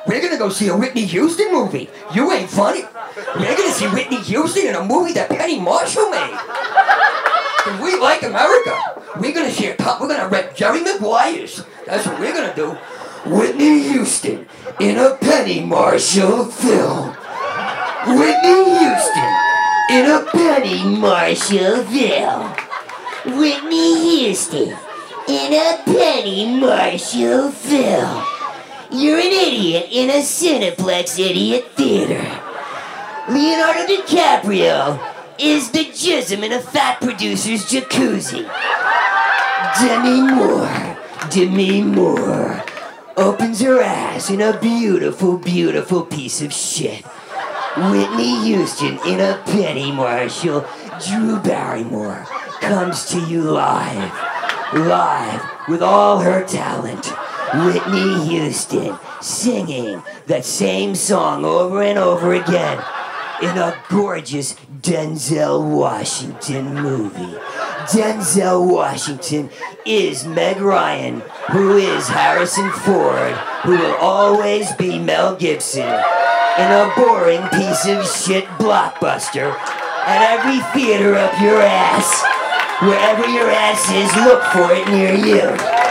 We're gonna go see a Whitney Houston movie. You ain't funny. We're gonna see Whitney Houston in a movie that Penny Marshall made. Cause we like America. We're gonna rent Jerry Maguire's. That's what we're gonna do. Whitney Houston in a Penny Marshall film. Whitney Houston in a Penny Marshall film. Whitney Houston in a Penny Marshall film. You're an idiot in a Cineplex Idiot Theater. Leonardo DiCaprio is the jism in a fat producer's jacuzzi. Demi Moore opens her ass in a beautiful, beautiful piece of shit. Whitney Houston in a Penny Marshall. Drew Barrymore comes to you live with all her talent. Whitney Houston singing that same song over and over again in a gorgeous Denzel Washington movie. Denzel Washington is Meg Ryan, who is Harrison Ford, who will always be Mel Gibson in a boring piece of shit blockbuster at every theater up your ass. Wherever your ass is, look for it near you.